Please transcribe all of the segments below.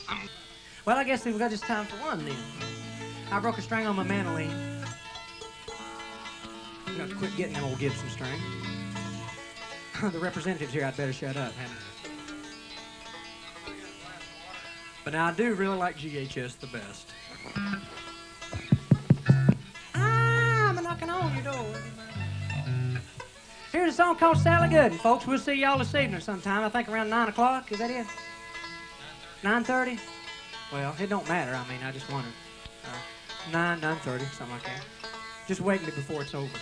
Well, I guess we've got just time for one then. I broke a string on my mandolin. I'm going to quit getting them old Gibson string. The representatives here, I'd better shut up, hadn't I? But now I do really like GHS the best. I'm knocking on your door. Here's a song called Sally Gooden, folks. We'll see y'all this evening sometime. I think around 9 o'clock. Is that it? 9:30? Well, it don't matter. I mean, I just wondered. 9:30, something like that. Just wake me before it's over.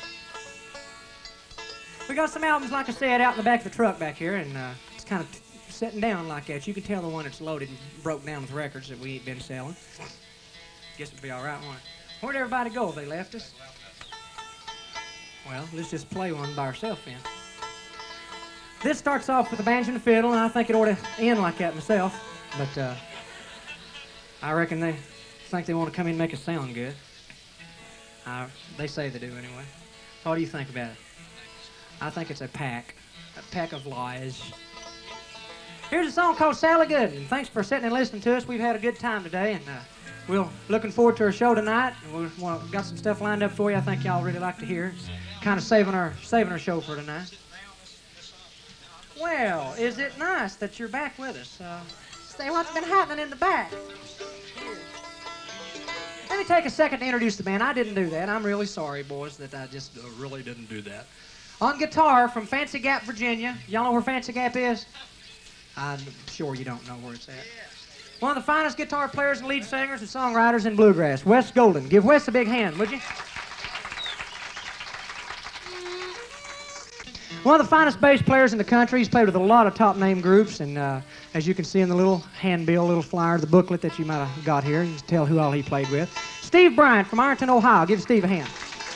We got some albums, like I said, out in the back of the truck back here, and it's kind of sitting down like that. You can tell the one that's loaded and broke down with records that we ain't been selling. Guess it'll be all right, won't it? Where'd everybody go? They left us? Well, let's just play one by ourselves then. This starts off with the banjo and the fiddle, and I think it ought to end like that myself. But I reckon they think they want to come in and make us sound good. They say they do anyway. What do you think about it? I think it's a pack of lies. Here's a song called Sally Gooden. Thanks for sitting and listening to us. We've had a good time today, and we're looking forward to our show tonight. We've got some stuff lined up for you I think y'all really like to hear. It's kind of saving our show for tonight. Well, is it nice that you're back with us? Say what's been happening in the back. Let me take a second to introduce the band. I didn't do that. I'm really sorry, boys, that I just really didn't do that. On guitar from Fancy Gap, Virginia. Y'all know where Fancy Gap is? I'm sure you don't know where it's at. One of the finest guitar players and lead singers and songwriters in bluegrass, Wes Golden. Give Wes a big hand, would you? One of the finest bass players in the country. He's played with a lot of top-name groups, and as you can see in the little handbill, little flyer, the booklet that you might have got here, you can tell who all he played with. Steve Bryant from Ironton, Ohio. Give Steve a hand.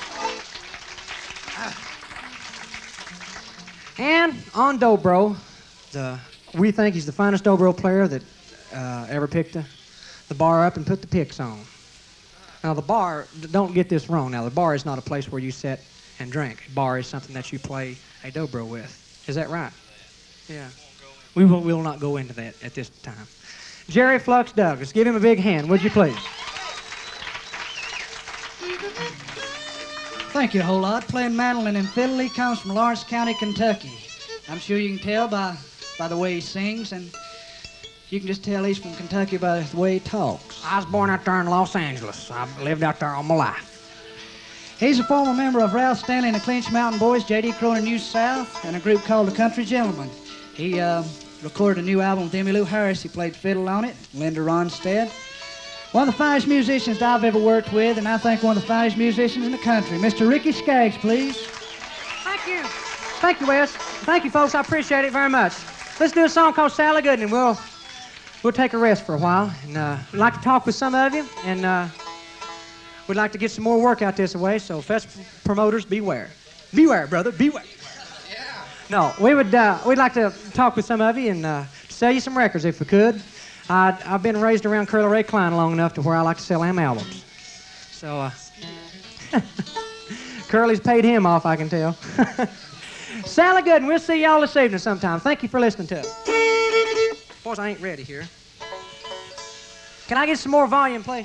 And on dobro, we think he's the finest dobro player that ever picked the bar up and put the picks on. Now the bar, don't get this wrong now, the bar is not a place where you sit and drink. Bar is something that you play a dobro with. Is that right? Yeah. We will not go into that at this time. Jerry Flux Douglas, give him a big hand, would you please? Thank you a whole lot. Playing mandolin and fiddle. He comes from Lawrence County, Kentucky. I'm sure you can tell by the way he sings, and you can just tell he's from Kentucky by the way he talks. I was born out there in Los Angeles. I've lived out there all my life. He's a former member of Ralph Stanley and the Clinch Mountain Boys, J.D. Cronin New South, and a group called the Country Gentlemen. He recorded a new album with Emmylou Harris. He played fiddle on it, Linda Ronstadt. One of the finest musicians that I've ever worked with, and I think one of the finest musicians in the country. Mr. Ricky Skaggs, please. Thank you. Thank you, Wes. Thank you, folks. I appreciate it very much. Let's do a song called Sally Gooden, and we'll take a rest for a while. And we'd like to talk with some of you, and we'd like to get some more work out this way, so fest promoters, beware. Beware, brother, beware. Yeah. No, we'd like to talk with some of you and sell you some records if we could. I've been raised around Curly Ray Klein long enough to where I like to sell him albums. So, Curly's paid him off, I can tell. Sally Gooden, we'll see y'all this evening sometime. Thank you for listening to us. Boys, I ain't ready here. Can I get some more volume, please?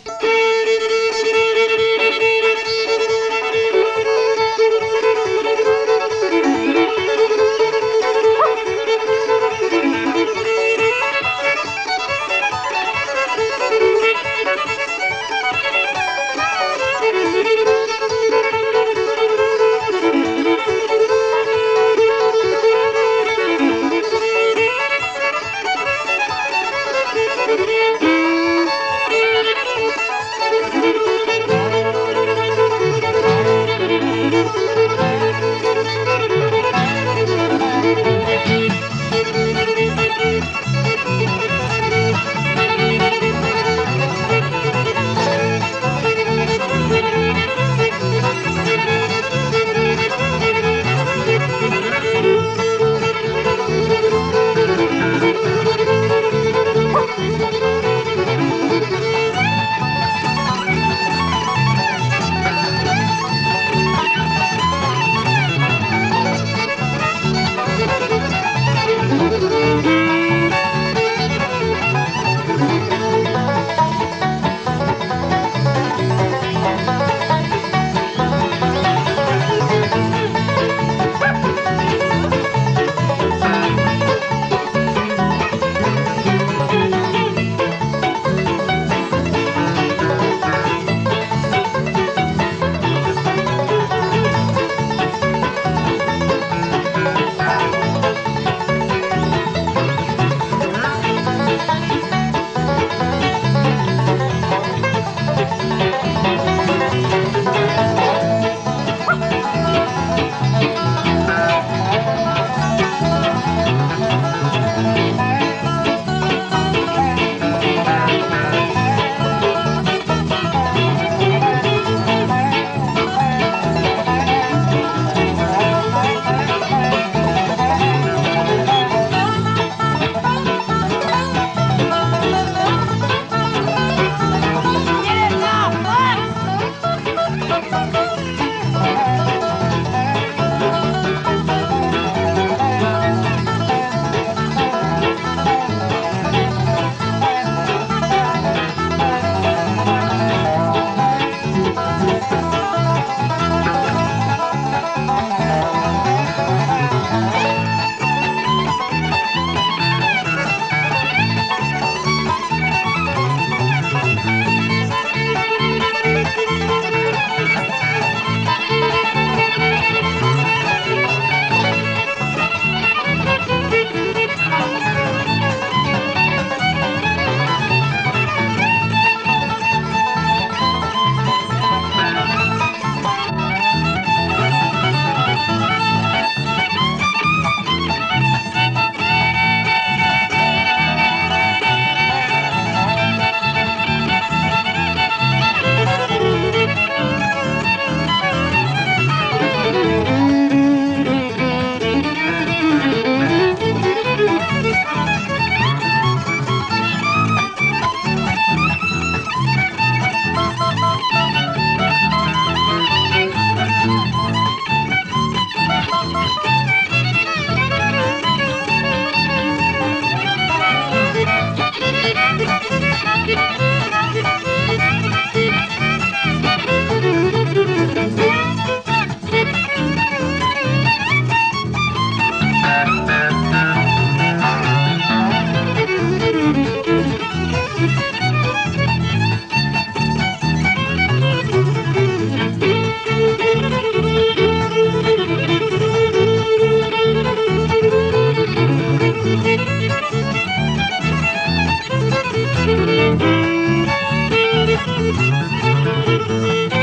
Thank you.